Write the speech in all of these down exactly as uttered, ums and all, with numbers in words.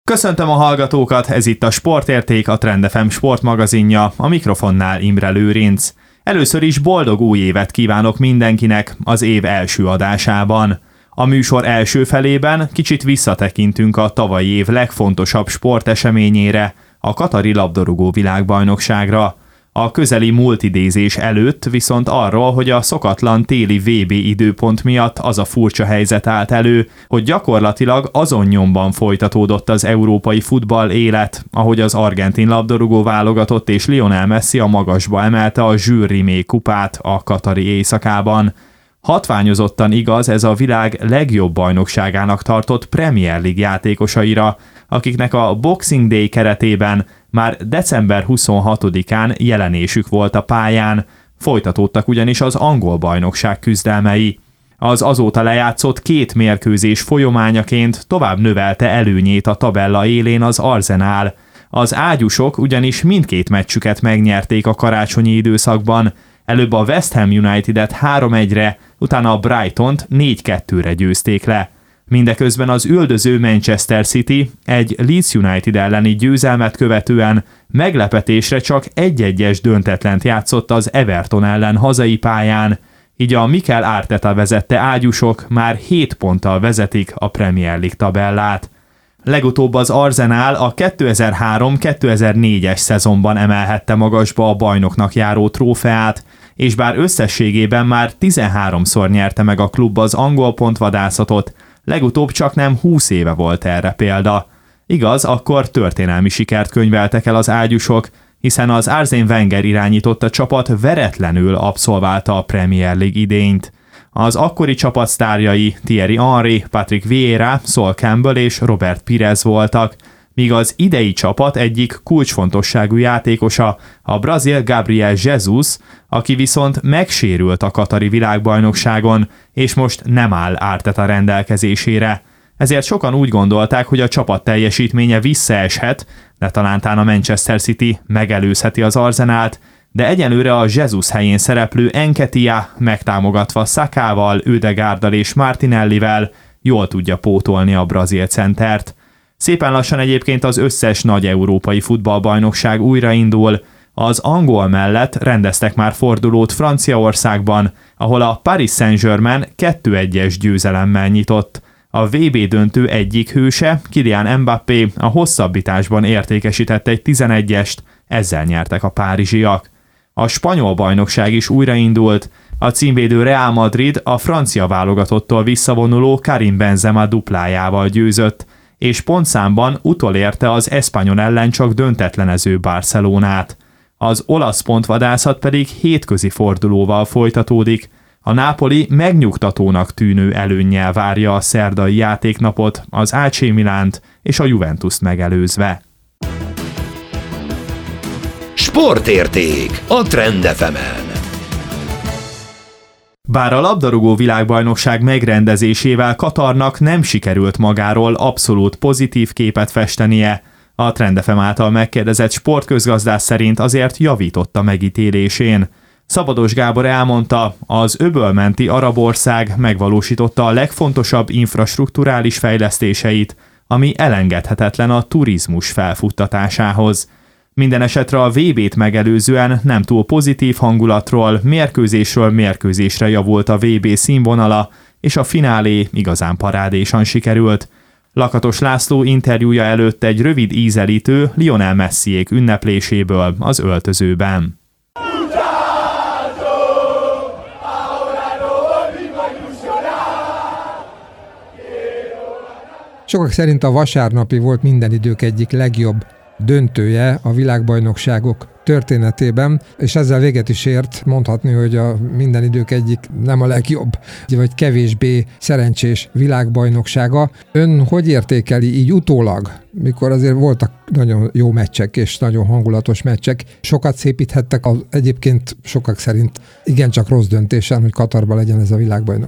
Köszöntöm a hallgatókat, ez itt a Sportérték, a Trend ef em sportmagazinja, a mikrofonnál Imre Lőrinc. Először is boldog új évet kívánok mindenkinek az év első adásában. A műsor első felében kicsit visszatekintünk a tavalyi év legfontosabb sporteseményére, a katari labdarúgó világbajnokságra. A közeli múltidézés előtt viszont arról, hogy a szokatlan téli vé bé időpont miatt az a furcsa helyzet állt elő, hogy gyakorlatilag azon nyomban folytatódott az európai futball élet, ahogy az argentin labdarúgó válogatott és Lionel Messi a magasba emelte a Jules Rimet kupát a katari éjszakában. Hatványozottan igaz ez a világ legjobb bajnokságának tartott Premier League játékosaira, akiknek a Boxing Day keretében már december huszonhatodikán jelenésük volt a pályán, folytatódtak ugyanis az angol bajnokság küzdelmei. Az azóta lejátszott két mérkőzés folyamányaként tovább növelte előnyét a tabella élén az Arsenal. Az ágyúsok ugyanis mindkét meccsüket megnyerték a karácsonyi időszakban, előbb a West Ham Unitedet három egyre, utána a Brightont négy kettőre győzték le. Mindeközben az üldöző Manchester City egy Leeds United elleni győzelmet követően meglepetésre csak egy-egyes döntetlent játszott az Everton ellen hazai pályán, így a Mikel Arteta vezette ágyúsok már hét ponttal vezetik a Premier League tabellát. Legutóbb az Arsenal a kétezer-három kétezer-négyes szezonban emelhette magasba a bajnoknak járó trófeát, és bár összességében már tizenháromszor nyerte meg a klub az angol pontvadászatot, legutóbb csak nem húsz éve volt erre példa. Igaz, akkor történelmi sikert könyveltek el az ágyúsok, hiszen az Arsène Wenger irányította csapat veretlenül abszolválta a Premier League idényt. Az akkori csapat sztárjai Thierry Henry, Patrick Vieira, Sol Campbell és Robert Pires voltak, míg az idei csapat egyik kulcsfontosságú játékosa, a brazil Gabriel Jesus, aki viszont megsérült a katari világbajnokságon, és most nem áll Arteta rendelkezésére. Ezért sokan úgy gondolták, hogy a csapat teljesítménye visszaeshet, de talántán a Manchester City megelőzheti az Arsenalt, de egyelőre a Jesus helyén szereplő Nketiah megtámogatva Sakával, Ödegárddal és Martinellivel jól tudja pótolni a brazil centert. Szépen lassan egyébként az összes nagy európai futballbajnokság újraindul. Az angol mellett rendeztek már fordulót Franciaországban, ahol a Paris Saint-Germain kettő egyes győzelemmel nyitott. A vé bé döntő egyik hőse, Kylian Mbappé a hosszabbításban értékesített egy tizenegyest, ezzel nyertek a párizsiak. A spanyol bajnokság is újraindult, a címvédő Real Madrid a francia válogatottól visszavonuló Karim Benzema duplájával győzött, és pontszámban utolérte az Espanyol ellen csak döntetlenező Barcelonát. Az olasz pontvadászat pedig hétközi fordulóval folytatódik. A Napoli megnyugtatónak tűnő előnnyel várja a szerdai játéknapot, az á cé Milánt és a Juventust megelőzve. Sportérték a Trend ef emen. Bár a labdarúgó világbajnokság megrendezésével Katarnak nem sikerült magáról abszolút pozitív képet festenie, a Trend ef em által megkérdezett sportközgazdász szerint azért javított a megítélésén. Szabados Gábor elmondta, az öbölmenti arab ország megvalósította a legfontosabb infrastrukturális fejlesztéseit, ami elengedhetetlen a turizmus felfuttatásához. Minden esetre a vé bét megelőzően nem túl pozitív hangulatról, mérkőzésről mérkőzésre javult a vé bé színvonala, és a finálé igazán parádésan sikerült. Lakatos László interjúja előtt egy rövid ízelítő Lionel Messiék ünnepléséből az öltözőben. Sokak szerint a vasárnapi volt minden idők egyik legjobb döntője a világbajnokságok történetében, és ezzel véget is ért mondhatni, hogy a minden idők egyik nem a legjobb, vagy kevésbé szerencsés világbajnoksága. Ön hogy értékeli így utólag, mikor azért voltak nagyon jó meccsek és nagyon hangulatos meccsek, sokat szépíthettek az egyébként sokak szerint igencsak rossz döntésen, hogy Katarban legyen ez a világbajnokság?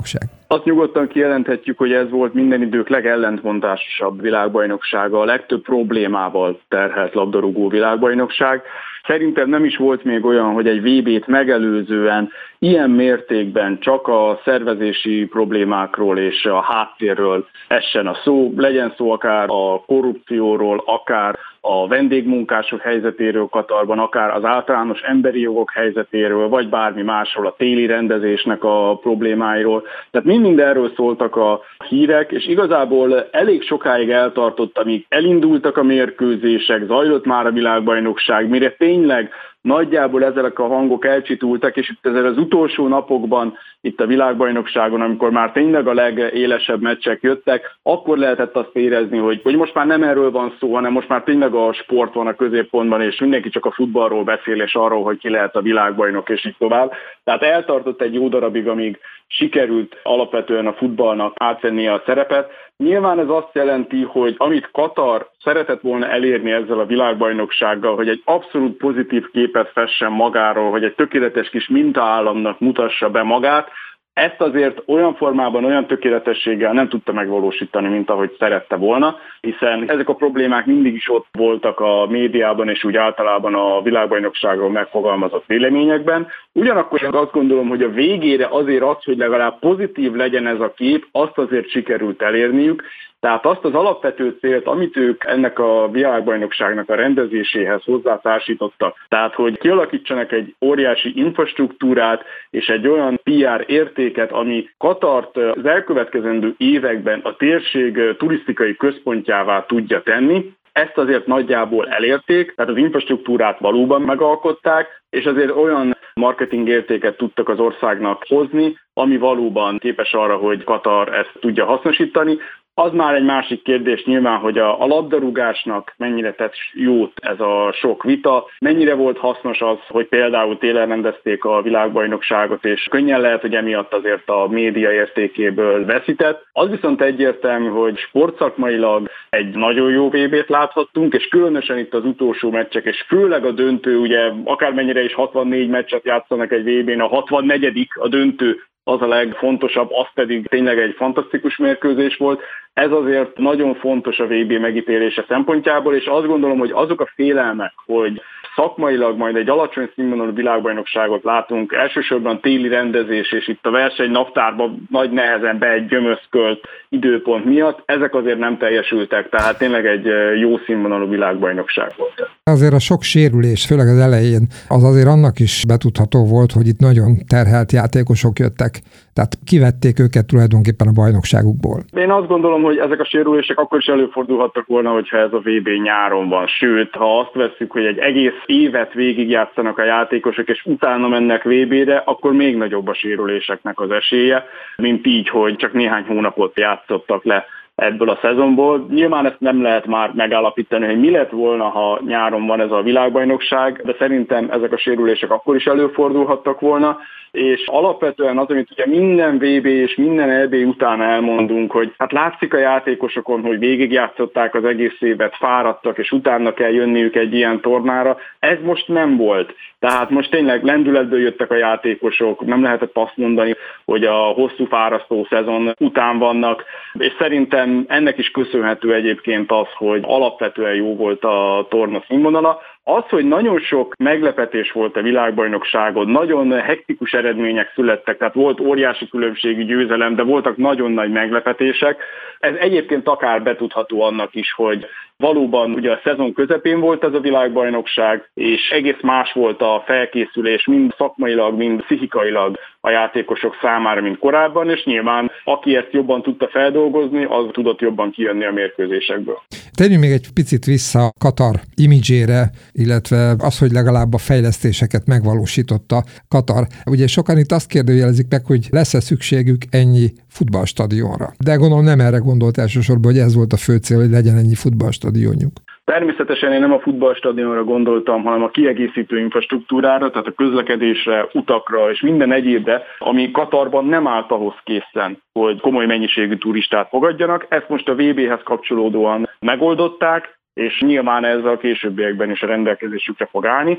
Azt nyugodtan kijelenthetjük, hogy ez volt minden idők legellentmondásosabb világbajnoksága, a legtöbb problémával terhelt labdarúgó világbajnokság. Szerintem nem is volt még olyan, hogy egy vé bét megelőzően ilyen mértékben csak a szervezési problémákról és a háttérről essen a szó, legyen szó akár a korrupcióról, akár a vendégmunkások helyzetéről Katarban, akár az általános emberi jogok helyzetéről, vagy bármi másról, a téli rendezésnek a problémáiról. Tehát mind mindenről szóltak a hírek, és igazából elég sokáig eltartott, amíg elindultak a mérkőzések, zajlott már a világbajnokság, mire tényleg nagyjából ezek a hangok elcsitultak, és itt ezzel az utolsó napokban itt a világbajnokságon, amikor már tényleg a legélesebb meccsek jöttek, akkor lehetett azt érezni, hogy, hogy most már nem erről van szó, hanem most már tényleg a sport van a középpontban, és mindenki csak a futballról beszél, és arról, hogy ki lehet a világbajnok, és így tovább. Tehát eltartott egy jó darabig, amíg sikerült alapvetően a futballnak átvennie a szerepet. Nyilván ez azt jelenti, hogy amit Katar szeretett volna elérni ezzel a világbajnoksággal, hogy egy abszolút pozitív képet fessen magáról, hogy egy tökéletes kis mintaállamnak mutassa be magát, ezt azért olyan formában, olyan tökéletességgel nem tudta megvalósítani, mint ahogy szerette volna, hiszen ezek a problémák mindig is ott voltak a médiában és úgy általában a világbajnokságról megfogalmazott véleményekben. Ugyanakkor azt gondolom, hogy a végére azért az, hogy legalább pozitív legyen ez a kép, azt azért sikerült elérniük. Tehát azt az alapvető célt, amit ők ennek a világbajnokságnak a rendezéséhez hozzátársítottak, tehát hogy kialakítsanak egy óriási infrastruktúrát és egy olyan pé er értéket, ami Katart az elkövetkezendő években a térség turisztikai központjává tudja tenni, ezt azért nagyjából elérték, tehát az infrastruktúrát valóban megalkották, és azért olyan marketing értéket tudtak az országnak hozni, ami valóban képes arra, hogy Katar ezt tudja hasznosítani. Az már egy másik kérdés nyilván, hogy a, a labdarúgásnak mennyire tett jót ez a sok vita, mennyire volt hasznos az, hogy például télen rendezték a világbajnokságot, és könnyen lehet, hogy emiatt azért a média értékéből veszített. Az viszont egyértelmű, hogy sportszakmailag egy nagyon jó vé bét láthattunk, és különösen itt az utolsó meccsek, és főleg a döntő, ugye akármennyire is hatvannégy meccset játszanak egy vé bén, a hatvannegyedik a döntő, az a legfontosabb, az pedig tényleg egy fantasztikus mérkőzés volt. Ez azért nagyon fontos a vé bé megítélése szempontjából, és azt gondolom, hogy azok a félelmek, hogy szakmailag majd egy alacsony színvonalú világbajnokságot látunk, elsősorban téli rendezés, és itt a verseny naptárban nagy nehezen be egy gyömöszkölt időpont miatt, ezek azért nem teljesültek, tehát tényleg egy jó színvonalú világbajnokság volt. Azért a sok sérülés, főleg az elején, az azért annak is betudható volt, hogy itt nagyon terhelt játékosok jöttek, tehát kivették őket tulajdonképpen a bajnokságukból. Én azt gondolom, hogy ezek a sérülések akkor is előfordulhattak volna, hogyha ez a vé bé nyáron van. Sőt, ha azt vesszük, hogy egy egész évet végigjátszanak a játékosok, és utána mennek vé bére, akkor még nagyobb a sérüléseknek az esélye, mint így, hogy csak néhány hónapot játszottak le ebből a szezonból. Nyilván ezt nem lehet már megállapítani, hogy mi lett volna, ha nyáron van ez a világbajnokság, de szerintem ezek a sérülések akkor is előfordulhattak volna, és alapvetően az, amit ugye minden vé bé és minden é bé után elmondunk, hogy hát látszik a játékosokon, hogy végigjátszották az egész évet, fáradtak, és utána kell jönniük egy ilyen tornára. Ez most nem volt. Tehát most tényleg lendületből jöttek a játékosok, nem lehetett azt mondani, hogy a hosszú fárasztó szezon után vannak, és szerintem ennek is köszönhető egyébként az, hogy alapvetően jó volt a torna színvonala. Az, hogy nagyon sok meglepetés volt a világbajnokságon, nagyon hektikus eredmények születtek, tehát volt óriási különbségű győzelem, de voltak nagyon nagy meglepetések. Ez egyébként akár betudható annak is, hogy valóban ugye a szezon közepén volt ez a világbajnokság, és egész más volt a felkészülés, mind szakmailag, mind pszichikailag a játékosok számára, mint korábban, és nyilván aki ezt jobban tudta feldolgozni, az tudott jobban kijönni a mérkőzésekből. Térjünk még egy picit vissza Katar imidzsére, illetve az, hogy legalább a fejlesztéseket megvalósította Katar. Ugye sokan itt azt kérdőjelezik meg, hogy lesz-e szükségük ennyi futballstadionra. De gondolom nem erre gondolt elsősorban, hogy ez volt a fő cél, hogy legyen ennyi futballstadionjuk. Természetesen én nem a futballstadionra gondoltam, hanem a kiegészítő infrastruktúrára, tehát a közlekedésre, utakra és minden egyébre, ami Katarban nem állt ahhoz készen, hogy komoly mennyiségű turistát fogadjanak. Ezt most a vé béhez kapcsolódóan megoldották, és nyilván ez a későbbiekben is a rendelkezésükre fog állni.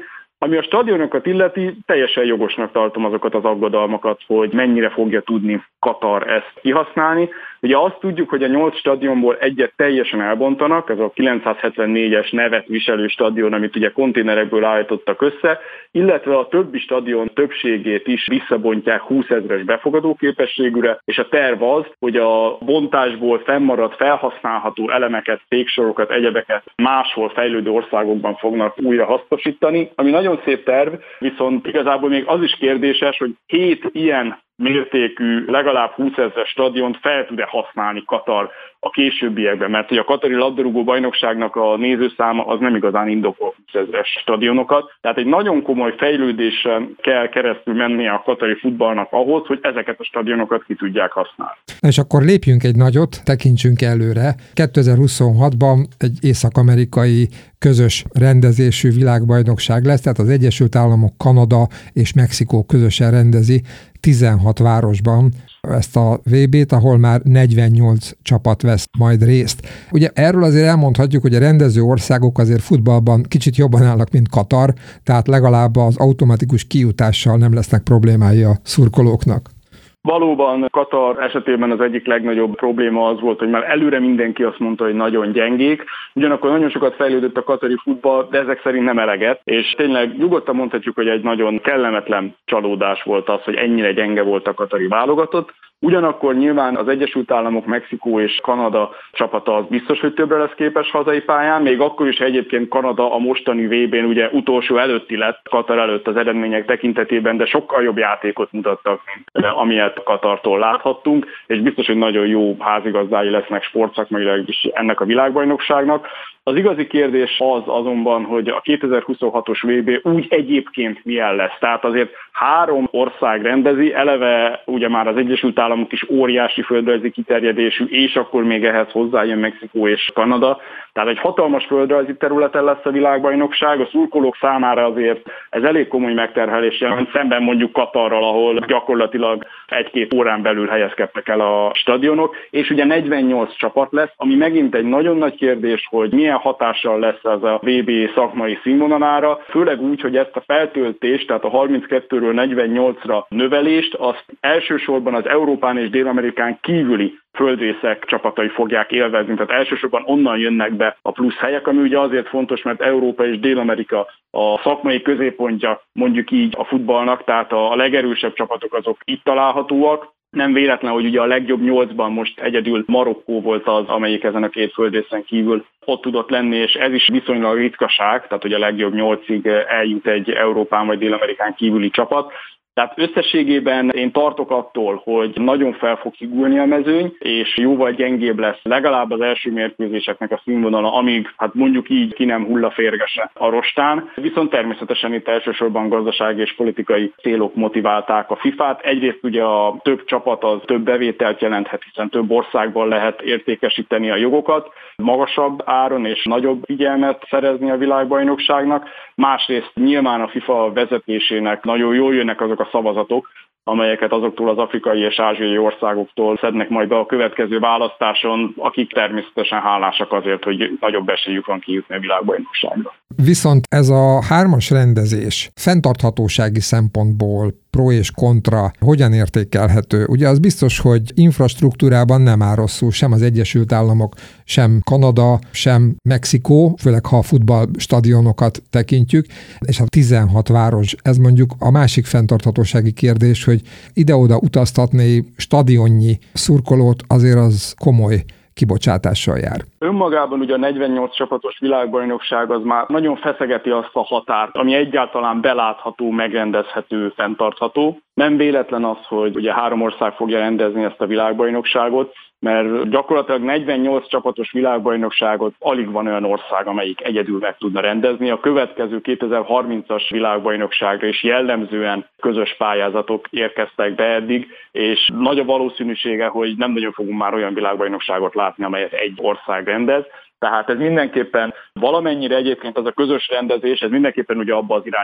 Ami a stadionokat illeti, teljesen jogosnak tartom azokat az aggodalmakat, hogy mennyire fogja tudni Katar ezt kihasználni. Ugye azt tudjuk, hogy a nyolc stadionból egyet teljesen elbontanak, ez a kilencszázhetvennégyes nevet viselő stadion, amit ugye konténerekből állítottak össze, illetve a többi stadion többségét is visszabontják húszezres befogadó képességűre, és a terv az, hogy a bontásból fennmaradt felhasználható elemeket, féksorokat, egyebeket máshol fejlődő országokban fognak újra hasznosítani, ami nagyon szép terv, viszont igazából még az is kérdéses, hogy hét ilyen mértékű, legalább húszezres stadiont fel tud-e használni Katar a későbbiekben, mert ugye a katari labdarúgó bajnokságnak a nézőszáma az nem igazán indokol húszezres stadionokat, tehát egy nagyon komoly fejlődésen kell keresztül mennie a katari futballnak ahhoz, hogy ezeket a stadionokat ki tudják használni. És akkor lépjünk egy nagyot, tekintsünk előre. kétezer-huszonhatban egy észak-amerikai közös rendezésű világbajnokság lesz, tehát az Egyesült Államok, Kanada és Mexikó közösen rendezi tizenhat városban ezt a vé bét, ahol már negyvennyolc csapat vesz majd részt. Ugye erről azért elmondhatjuk, hogy a rendező országok azért futballban kicsit jobban állnak, mint Katar, tehát legalább az automatikus kijutással nem lesznek problémái a szurkolóknak. Valóban Katar esetében az egyik legnagyobb probléma az volt, hogy már előre mindenki azt mondta, hogy nagyon gyengék, ugyanakkor nagyon sokat fejlődött a katari futball, de ezek szerint nem eleget, és tényleg nyugodtan mondhatjuk, hogy egy nagyon kellemetlen csalódás volt az, hogy ennyire gyenge volt a katari válogatott. Ugyanakkor nyilván az Egyesült Államok, Mexikó és Kanada csapata az biztos, hogy többre lesz képes hazai pályán, még akkor is egyébként Kanada a mostani vé bén ugye utolsó előtti lett Katar előtt az eredmények tekintetében, de sokkal jobb játékot mutattak, mint amilyet Katartól láthattunk, és biztos, hogy nagyon jó házigazdái lesznek sportszakmailag is ennek a világbajnokságnak. Az igazi kérdés az azonban, hogy a kétezer-huszonhatos vé bé úgy egyébként milyen lesz. Tehát azért három ország rendezi, eleve ugye már az Egyesült Államok is óriási földrajzi kiterjedésű, és akkor még ehhez hozzájön Mexikó és Kanada. Tehát egy hatalmas földrajzi területen lesz a világbajnokság, a szurkolók számára azért ez elég komoly megterhelés jelent, szemben mondjuk Katarral, ahol gyakorlatilag egy-két órán belül helyezkedtek el a stadionok, és ugye negyvennyolc csapat lesz, ami megint egy nagyon nagy kérdés, hogy milyen hatással lesz ez a vé bé szakmai színvonalára, főleg úgy, hogy ezt a feltöltést, tehát a harminckettőről negyvennyolcra növelést, azt elsősorban az Európán és Dél-Amerikán kívüli földrészek csapatai fogják élvezni, tehát elsősorban onnan jönnek be a plusz helyek, ami ugye azért fontos, mert Európa és Dél-Amerika a szakmai középpontja mondjuk így a futballnak, tehát a legerősebb csapatok azok itt találhatóak. Nem véletlen, hogy ugye a legjobb nyolcban most egyedül Marokkó volt az, amelyik ezen a két földrészen kívül ott tudott lenni, és ez is viszonylag ritkaság, tehát hogy a legjobb nyolcig eljut egy Európán vagy Dél-Amerikán kívüli csapat. Tehát összességében én tartok attól, hogy nagyon fel fog higulni a mezőny, és jóval gyengébb lesz legalább az első mérkőzéseknek a színvonala, amíg hát mondjuk így ki nem hull a férgese a rostán. Viszont természetesen itt elsősorban gazdasági és politikai célok motiválták a fifát. Egyrészt ugye a több csapat az több bevételt jelenthet, hiszen több országban lehet értékesíteni a jogokat, magasabb áron és nagyobb figyelmet szerezni a világbajnokságnak. Másrészt nyilván a FIFA vezetésének nagyon jól jönnek azok a szavazatok, amelyeket azoktól az afrikai és ázsiai országoktól szednek majd be a következő választáson, akik természetesen hálásak azért, hogy nagyobb esélyük van kijutni a világbajnokságra. Viszont ez a hármas rendezés fenntarthatósági szempontból pro és kontra hogyan értékelhető? Ugye az biztos, hogy infrastruktúrában nem áll rosszul sem az Egyesült Államok, sem Kanada, sem Mexikó, főleg ha a futballstadionokat tekintjük, és a tizenhat város, ez mondjuk a másik fenntarthatósági kérdés, hogy ide-oda utaztatni stadionnyi szurkolót azért az komoly kibocsátással jár. Önmagában ugye a negyvennyolc csapatos világbajnokság az már nagyon feszegeti azt a határt, ami egyáltalán belátható, megrendezhető, fenntartható. Nem véletlen az, hogy ugye három ország fogja rendezni ezt a világbajnokságot, mert gyakorlatilag negyvennyolc csapatos világbajnokságot alig van olyan ország, amelyik egyedül meg tudna rendezni. A következő kétezer-harmincas világbajnokságra is jellemzően közös pályázatok érkeztek be eddig, és nagy a valószínűsége, hogy nem nagyon fogunk már olyan világbajnokságot látni, amelyet egy ország rendez. Tehát ez mindenképpen valamennyire egyébként ez a közös rendezés, ez mindenképpen ugye abba az irányba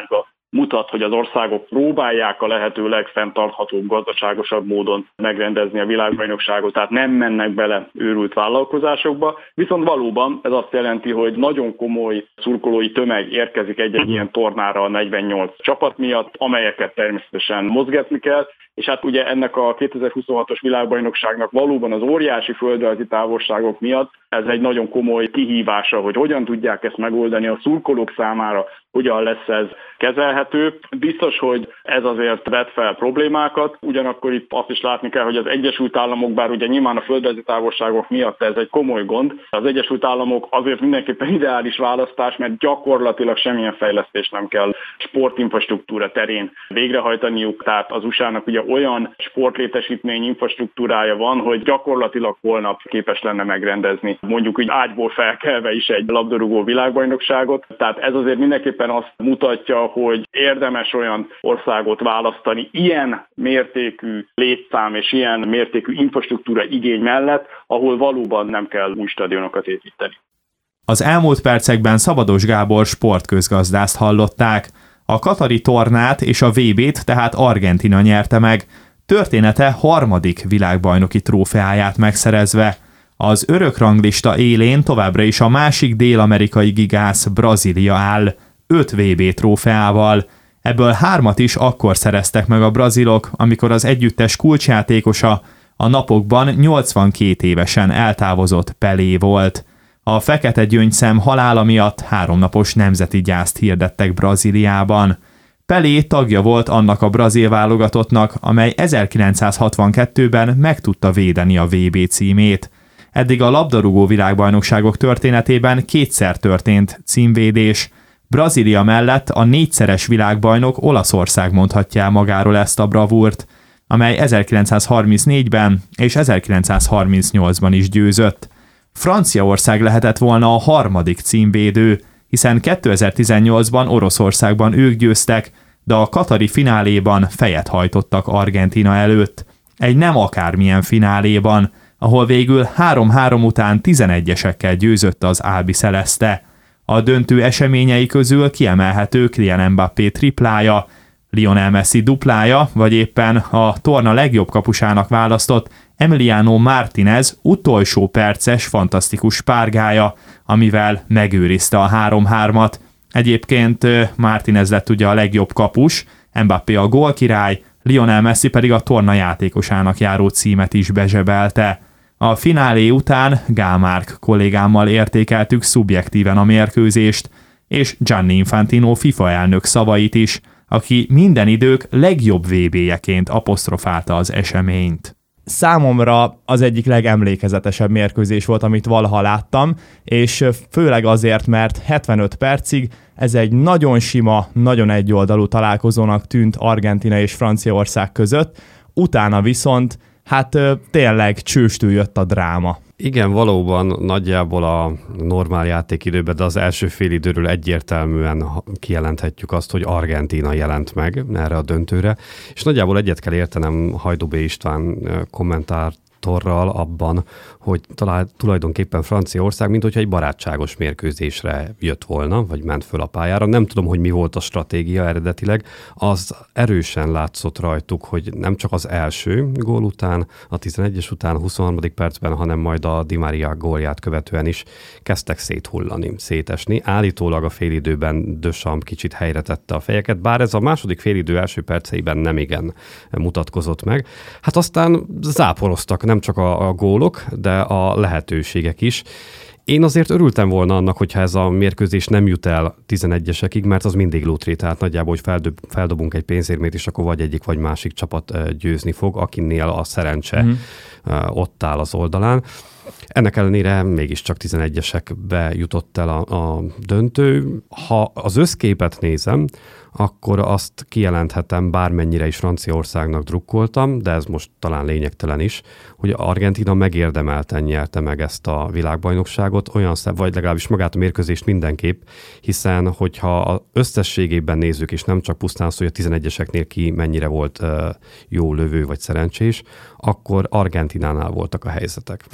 mutat, hogy az országok próbálják a lehető legfenntarthatóbb, gazdaságosabb módon megrendezni a világbajnokságot, tehát nem mennek bele őrült vállalkozásokba, viszont valóban ez azt jelenti, hogy nagyon komoly szurkolói tömeg érkezik egy-egy ilyen tornára a negyvennyolc csapat miatt, amelyeket természetesen mozgatni kell, és hát ugye ennek a kétezer-huszonhatos világbajnokságnak valóban az óriási földrajzi távolságok miatt ez egy nagyon komoly kihívása, hogy hogyan tudják ezt megoldani a szurkolók számára, hogyan lesz ez kezelhető. Biztos, hogy ez azért vet fel problémákat, ugyanakkor itt azt is látni kell, hogy az Egyesült Államok, bár ugye nyilván a földrajzi távolságok miatt ez egy komoly gond, az Egyesült Államok azért mindenképpen ideális választás, mert gyakorlatilag semmilyen fejlesztés nem kell sportinfrastruktúra terén végrehajtaniuk, tehát az u es á-nak ugye olyan sportlétesítmény infrastruktúrája van, hogy gyakorlatilag holnap képes lenne megrendezni, mondjuk úgy ágyból felkelve is egy labdarúgó világbajnokságot, tehát ez azért mindenképpen azt mutatja, hogy érdemes olyan országot választani ilyen mértékű létszám és ilyen mértékű infrastruktúra igény mellett, ahol valóban nem kell új stadionokat építeni. Az elmúlt percekben Szabados Gábor sportközgazdászt hallották. A katari tornát és a vé bét tehát Argentína nyerte meg, története harmadik világbajnoki trófeáját megszerezve. Az örökranglista élén továbbra is a másik dél-amerikai gigász Brazília áll, öt vé bé trófeával. Ebből hármat is akkor szereztek meg a brazilok, amikor az együttes kulcsjátékosa a napokban nyolcvankét évesen eltávozott Pelé volt. A fekete gyöngyszem halála miatt háromnapos nemzeti gyászt hirdettek Brazíliában. Pelé tagja volt annak a brazil válogatottnak, amely ezerkilencszázhatvankettőben meg tudta védeni a vé bé címét. Eddig a labdarúgó világbajnokságok történetében kétszer történt címvédés. Brazília mellett a négyszeres világbajnok Olaszország mondhatja el magáról ezt a bravúrt, amely ezerkilencszázharmincnégyben és ezerkilencszázharmincnyolcban is győzött. Franciaország lehetett volna a harmadik címvédő, hiszen kétezer-tizennyolcban Oroszországban ők győztek, de a katari fináléban fejet hajtottak Argentína előtt. Egy nem akármilyen fináléban, ahol végül három-három után tizenegyesekkel győzött az Albi Celeste. A döntő eseményei közül kiemelhető Kylian Mbappé triplája, Lionel Messi duplája, vagy éppen a torna legjobb kapusának választott Emiliano Martinez utolsó perces fantasztikus spárgája, amivel megőrizte a három-hármat. Egyébként Martinez lett ugye a legjobb kapus, Mbappé a gólkirály, Lionel Messi pedig a torna játékosának járó címet is bezsebelte. A finálé után Gál Márk kollégámmal értékeltük szubjektíven a mérkőzést, és Gianni Infantino FIFA elnök szavait is, aki minden idők legjobb vé béjeként apostrofálta az eseményt. Számomra az egyik legemlékezetesebb mérkőzés volt, amit valaha láttam, és főleg azért, mert hetvenöt percig ez egy nagyon sima, nagyon egyoldalú találkozónak tűnt Argentína és Franciaország között, utána viszont hát tényleg csőstül jött a dráma. Igen, valóban nagyjából a normál játékidőben, de az első fél időről egyértelműen kijelenthetjük azt, hogy Argentína jelent meg erre a döntőre, és nagyjából egyet kell értenem Hajdú B. István kommentátorral abban, hogy talán tulajdonképpen Franciaország, mint hogyha egy barátságos mérkőzésre jött volna, vagy ment föl a pályára. Nem tudom, hogy mi volt a stratégia eredetileg. Az erősen látszott rajtuk, hogy nem csak az első gól után, a tizenegyes után, a huszonharmadik percben, hanem majd a Di Maria gólját követően is kezdtek széthullani, szétesni. Állítólag a félidőben Deschamps kicsit helyre tette a fejeket, bár ez a második félidő első perceiben nem igen mutatkozott meg. Hát aztán záporoztak nem csak a, a gólok, de a lehetőségek is. Én azért örültem volna annak, hogyha ez a mérkőzés nem jut el tizenegyesekig, mert az mindig lótré, tehát nagyjából, hogy feldob, feldobunk egy pénzérmét, és akkor vagy egyik, vagy másik csapat győzni fog, akinél a szerencse mm. ott áll az oldalán. Ennek ellenére mégiscsak tizenegyesekbe jutott el a, a döntő. Ha az összképet nézem, akkor azt kijelenthetem, bármennyire is Franciaországnak drukkoltam, de ez most talán lényegtelen is, hogy Argentína megérdemelten nyerte meg ezt a világbajnokságot, olyan szebb, vagy legalábbis magát a mérkőzést mindenképp, hiszen hogyha az összességében nézzük, és nem csak pusztán szó, hogy a tizenegyeseknél ki mennyire volt uh, jó lövő vagy szerencsés, akkor Argentinánál voltak a helyzetek egyértelműen.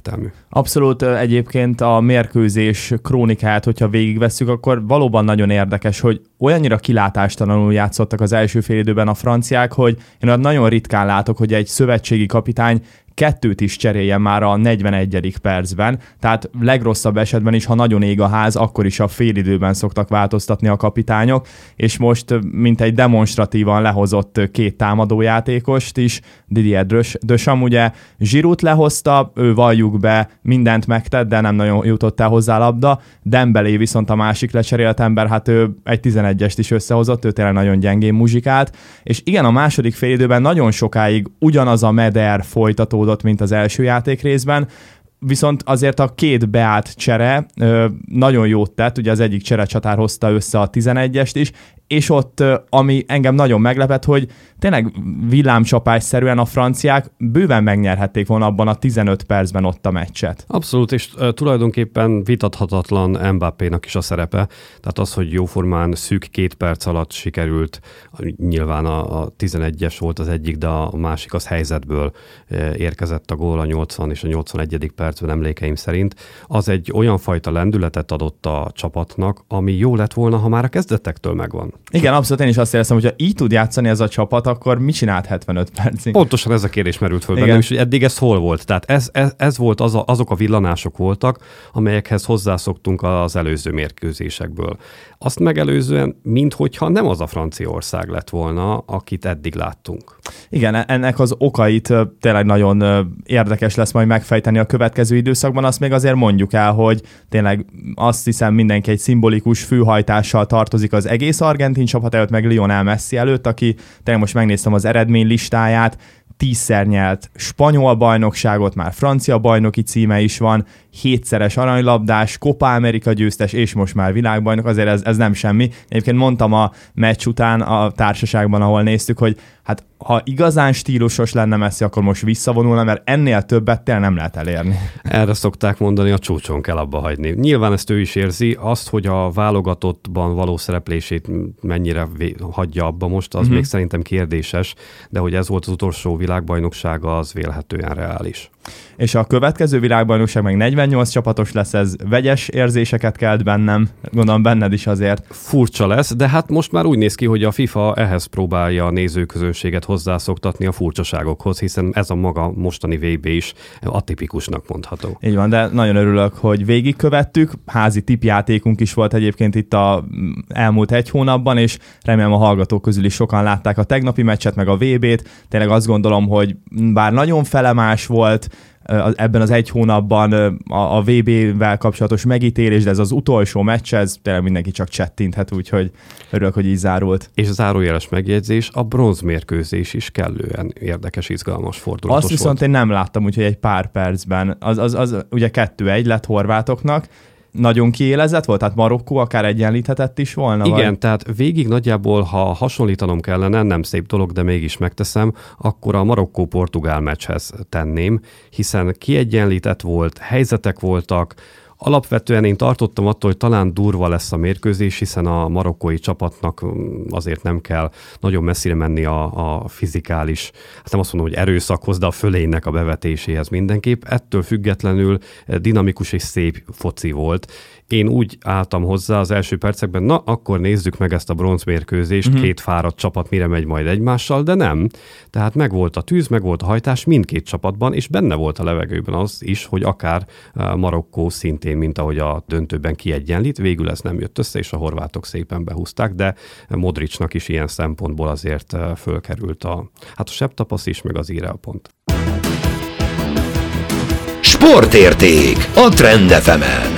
egyértelmű. Abszolút egyébként a mérkőzés krónikát, hogyha végigvesszük, akkor valóban nagyon érdekes, hogy olyannyira kilátástalanul játszottak az első félidőben a franciák, hogy én nagyon ritkán látok, hogy egy szövetségi kapitány kettőt is cseréljen már a negyvenegyedik percben, tehát legrosszabb esetben is, ha nagyon ég a ház, akkor is a félidőben szoktak változtatni a kapitányok, és most mint egy demonstratívan lehozott két támadójátékost is, Didier Deschamps ugye Giroud lehozta, ő valljuk be, mindent megtett, de nem nagyon jutott el hozzá a labda, Dembélé viszont a másik lecserélt ember, hát ő egy tizenegyest is összehozott, ő tényleg nagyon gyengén muzsikált, és igen, a második félidőben nagyon sokáig ugyanaz a meder folytatódott, mint az első játék részben, viszont azért a két beállt csere ö, nagyon jót tett, ugye az egyik cserecsatár hozta össze a tizenegyest is, és ott, ami engem nagyon meglepett, hogy tényleg villámcsapásszerűen a franciák bőven megnyerhették volna abban a tizenöt percben ott a meccset. Abszolút, és uh, tulajdonképpen vitathatatlan Mbappénak is a szerepe, tehát az, hogy jóformán szűk két perc alatt sikerült, nyilván a, a tizenegyes volt az egyik, de a másik az helyzetből uh, érkezett a gól a nyolcvan és a nyolcvanegyedik percben emlékeim szerint, az egy olyan fajta lendületet adott a csapatnak, ami jó lett volna, ha már a kezdetektől megvan. Igen, abszolút, én is azt éreztem, hogy ha így tud játszani ez a csapat, akkor mit csinált hetvenöt percig? Pontosan ez a kérdés merült föl bennem is, hogy eddig ez hol volt. Tehát ez, ez, ez volt, az a, azok a villanások voltak, amelyekhez hozzászoktunk az előző mérkőzésekből. Azt megelőzően, minthogyha nem az a Franciaország lett volna, akit eddig láttunk. Igen, ennek az okait tényleg nagyon érdekes lesz majd megfejteni a következő időszakban. Azt még azért mondjuk el, hogy tényleg azt hiszem mindenki egy szimbolikus főhajtással tartozik az egész argentin csapat előtt, meg Lionel Messi előtt, aki tényleg most megnéztem az eredménylistáját, tízszer nyert spanyol bajnokságot, már francia bajnoki címe is van, hétszeres aranylabdás, Copa America győztes, és most már világbajnok, azért ez, ez nem semmi. Egyébként mondtam a meccs után a társaságban, ahol néztük, hogy hát ha igazán stílusos lenne Messi, akkor most visszavonulna, mert ennél többet tényleg nem lehet elérni. Erre szokták mondani, a csúcson kell abba hagyni. Nyilván ezt ő is érzi, azt, hogy a válogatottban való szereplését mennyire hagyja abba most, az mm-hmm. még szerintem kérdéses, de hogy ez volt az utolsó világbajnoksága, az vélhetően reális. És a következő világbajnokság meg negyvennyolc csapatos lesz, ez vegyes érzéseket kelt bennem, gondolom benned is azért. Furcsa lesz, de hát most már úgy néz ki, hogy a FIFA ehhez próbálja a nézőközönséget hozzászoktatni a furcsaságokhoz, hiszen ez a maga mostani vé bé is atipikusnak mondható. Így van, de nagyon örülök, hogy végigkövettük, házi tippjátékunk is volt egyébként itt a elmúlt egy hónapban, és remélem a hallgatók közül is sokan látták a tegnapi meccset, meg a vé bét. Tényleg azt gondolom, hogy bár nagyon felemás volt ebben az egy hónapban a, a vé bével kapcsolatos megítélés, de ez az utolsó meccs, ez tényleg mindenki csak csettinthet, úgyhogy örülök, hogy így zárult. És zárójeles megjegyzés, a bronzmérkőzés is kellően érdekes, izgalmas, fordulatos Azt viszont volt. Én nem láttam, úgyhogy egy pár percben. Az, az, az ugye kettő egy lett horvátoknak, nagyon kiélezett volt, tehát Marokkó akár egyenlíthetett is volna? Igen, vagy? tehát végig nagyjából, ha hasonlítanom kellene, nem szép dolog, de mégis megteszem, akkor a Marokkó-Portugál meccshez tenném, hiszen kiegyenlített volt, helyzetek voltak. Alapvetően én tartottam attól, hogy talán durva lesz a mérkőzés, hiszen a marokkói csapatnak azért nem kell nagyon messzire menni a, a fizikális, hát nem azt mondom, hogy erőszakhoz, de a fölénynek a bevetéséhez mindenképp. Ettől függetlenül dinamikus és szép foci volt. Én úgy álltam hozzá az első percekben, na, akkor nézzük meg ezt a bronzmérkőzést, uh-huh. két fáradt csapat mire megy majd egymással, de nem. Tehát megvolt a tűz, megvolt a hajtás mindkét csapatban, és benne volt a levegőben az is, hogy akár Marokkó szintén, mint ahogy a döntőben kiegyenlít, végül ez nem jött össze, és a horvátok szépen behúzták, de Modricnak is ilyen szempontból azért fölkerült a, hát a sebtapasz is, meg az írelpont. Sportérték a Trend ef emen.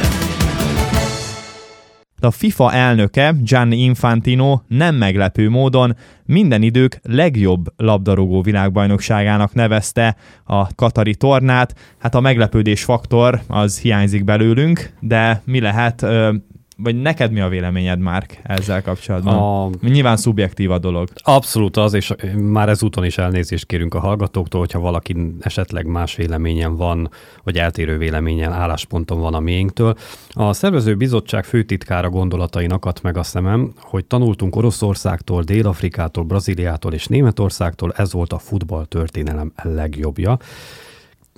A FIFA elnöke, Gianni Infantino nem meglepő módon minden idők legjobb labdarúgó világbajnokságának nevezte a katari tornát. Hát a meglepődés faktor az hiányzik belőlünk, de mi lehet, vagy neked mi a véleményed, Márk, ezzel kapcsolatban? A... Nyilván szubjektív a dolog. Abszolút az, és már ezúton is elnézést kérünk a hallgatóktól, hogyha valaki esetleg más véleményen van, vagy eltérő véleményen, állásponton van a miénktől. A szervező bizottság főtitkára gondolatain akadt meg a szemem, hogy tanultunk Oroszországtól, Dél-Afrikától, Brazíliától és Németországtól, ez volt a futball történelem legjobbja.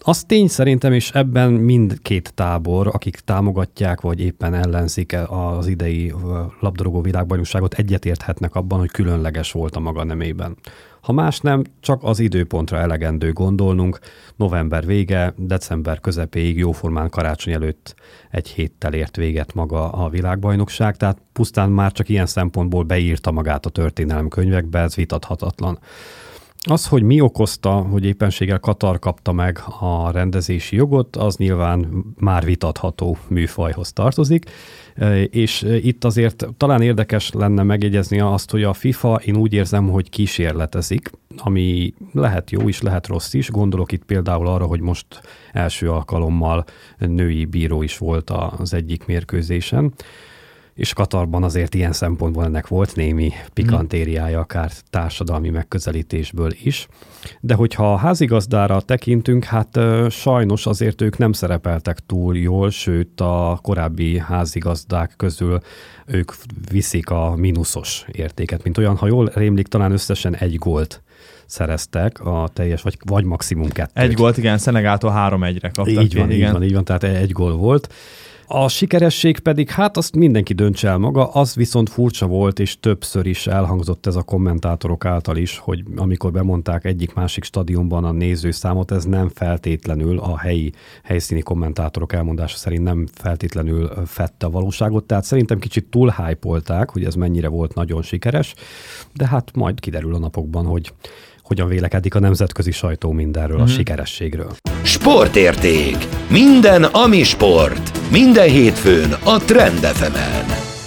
Az tény szerintem, és ebben mindkét tábor, akik támogatják, vagy éppen ellenzik az idei labdarúgó világbajnokságot, egyetérthetnek abban, hogy különleges volt a maga nemében. Ha más nem, csak az időpontra elegendő gondolnunk. November vége, december közepéig, jóformán karácsony előtt egy héttel ért véget maga a világbajnokság, tehát pusztán már csak ilyen szempontból beírta magát a történelemkönyvekbe, ez vitathatatlan. Az, hogy mi okozta, hogy éppenséggel Katar kapta meg a rendezési jogot, az nyilván már vitatható műfajhoz tartozik, és itt azért talán érdekes lenne megjegyezni azt, hogy a FIFA, én úgy érzem, hogy kísérletezik, ami lehet jó is, lehet rossz is. Gondolok itt például arra, hogy most első alkalommal női bíró is volt az egyik mérkőzésen, és Katarban azért ilyen szempontból ennek volt némi pikantériája, akár társadalmi megközelítésből is. De hogyha a házigazdára tekintünk, hát sajnos azért ők nem szerepeltek túl jól, sőt a korábbi házigazdák közül ők viszik a mínuszos értéket, mint olyan, ha jól rémlik, talán összesen egy gólt szereztek a teljes, vagy, vagy maximum kettőt. Egy gólt, igen, Szenegáltól három egyre kaptak. Így van, igen. így van, így van, tehát egy gól volt. A sikeresség pedig, hát azt mindenki döntse el maga, az viszont furcsa volt, és többször is elhangzott ez a kommentátorok által is, hogy amikor bemondták egyik-másik stadionban a nézőszámot, ez nem feltétlenül a helyi, helyszíni kommentátorok elmondása szerint nem feltétlenül fette a valóságot, tehát szerintem kicsit túl hype-olták, hogy ez mennyire volt nagyon sikeres, de hát majd kiderül a napokban, hogy hogyan vélekedik a nemzetközi sajtó mindenről, mm-hmm. a sikerességről. Sportérték. Minden, ami sport. Minden hétfőn a Trend ef emen.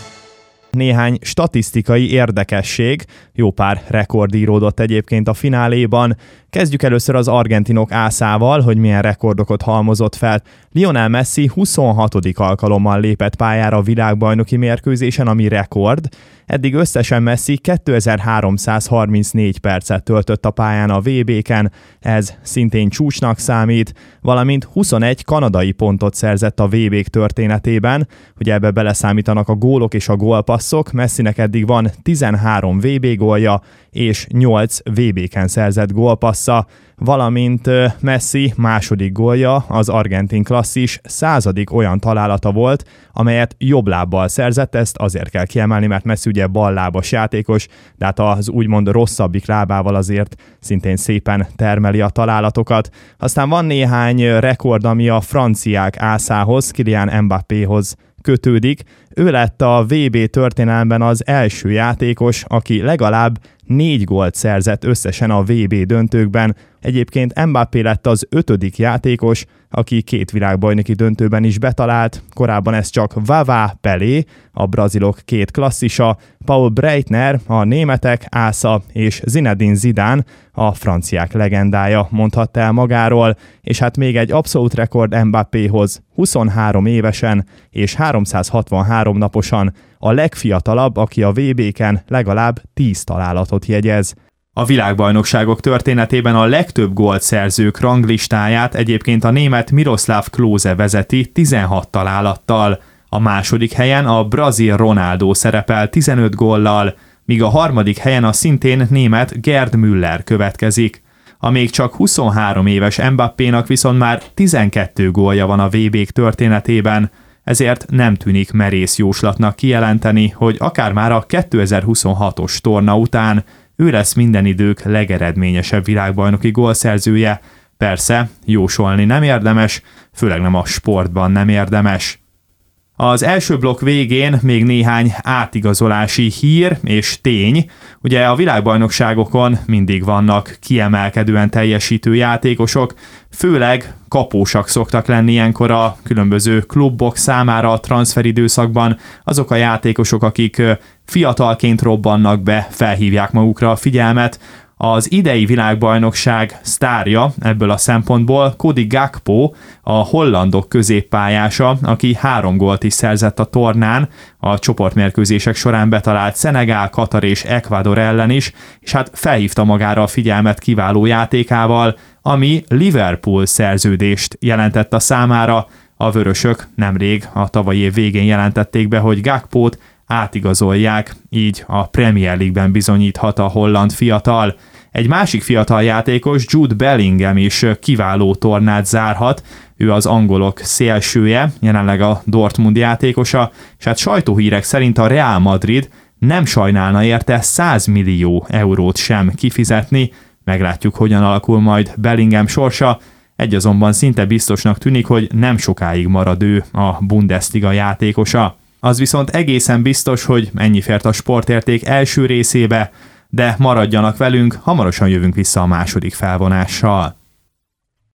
Néhány statisztikai érdekesség, jó pár rekord íródott egyébként a fináléban. Kezdjük először az argentinok ászával, hogy milyen rekordokat halmozott fel. Lionel Messi huszonhatodik alkalommal lépett pályára a világbajnoki mérkőzésen, ami rekord. Eddig összesen Messi kétezer-háromszázharmincnégy percet töltött a pályán a vé bé-ken, ez szintén csúcsnak számít, valamint huszonegy kanadai pontot szerzett a vé bék történetében, hogy ebbe beleszámítanak a gólok és a gólpasszok. Messinek eddig van tizenhárom vé bé gólja és nyolc vé bé-ken szerzett gólpassza, valamint Messi második gólja, az argentin klasszis századik olyan találata volt, amelyet jobb lábbal szerzett, ezt azért kell kiemelni, mert Messi ugye ballábas játékos, de hát az úgymond rosszabbik lábával azért szintén szépen termeli a találatokat. Aztán van néhány rekord, ami a franciák ászához, Kylian Mbappéhoz kötődik. Ő lett a vé bé történelemben az első játékos, aki legalább négy gólt szerzett összesen a vé bé döntőkben. Egyébként Mbappé lett az ötödik játékos, aki két világbajnoki döntőben is betalált. Korábban ez csak Vavá Pelé, a brazilok két klasszisa, Paul Breitner, a németek ásza, és Zinedine Zidane, a franciák legendája mondhatta el magáról, és hát még egy abszolút rekord Mbappéhoz, huszonhárom évesen és háromszázhatvanhárom naposan a legfiatalabb, aki a vé bé-ken legalább tíz találatot jegyez. A világbajnokságok történetében a legtöbb gólt szerzők ranglistáját egyébként a német Miroslav Klose vezeti tizenhat találattal. A második helyen a brazil Ronaldo szerepel tizenöt góllal, míg a harmadik helyen a szintén német Gerd Müller következik. A még csak huszonhárom éves Mbappénak viszont már tizenkettő gólja van a vé bék történetében, ezért nem tűnik merész jóslatnak kijelenteni, hogy akár már a kétezer-huszonhatos torna után ő lesz minden idők legeredményesebb világbajnoki gólszerzője. Persze, jósolni nem érdemes, főleg nem a sportban nem érdemes. Az első blokk végén még néhány átigazolási hír és tény. Ugye a világbajnokságokon mindig vannak kiemelkedően teljesítő játékosok, főleg kapósak szoktak lenni ilyenkor a különböző klubok számára a transferidőszakban. Azok a játékosok, akik fiatalként robbannak be, felhívják magukra a figyelmet. Az idei világbajnokság sztárja ebből a szempontból Cody Gakpo, a hollandok középpályása, aki három gólt is szerzett a tornán, a csoportmérkőzések során betalált Szenegál, Katar és Ecuador ellen is, és hát felhívta magára a figyelmet kiváló játékával, ami Liverpool szerződést jelentett a számára. A vörösök nemrég a tavalyi év végén jelentették be, hogy Gakpót átigazolják, így a Premier League-ben bizonyíthat a holland fiatal. Egy másik fiatal játékos, Jude Bellingham is kiváló tornát zárhat, ő az angolok szélsője, jelenleg a Dortmund játékosa, és hát sajtóhírek szerint a Real Madrid nem sajnálna érte száz millió eurót sem kifizetni. Meglátjuk, hogyan alakul majd Bellingham sorsa. Egy azonban szinte biztosnak tűnik, hogy nem sokáig marad ő a Bundesliga játékosa. Az viszont egészen biztos, hogy ennyi fért a sportérték első részébe, de maradjanak velünk, hamarosan jövünk vissza a második felvonással.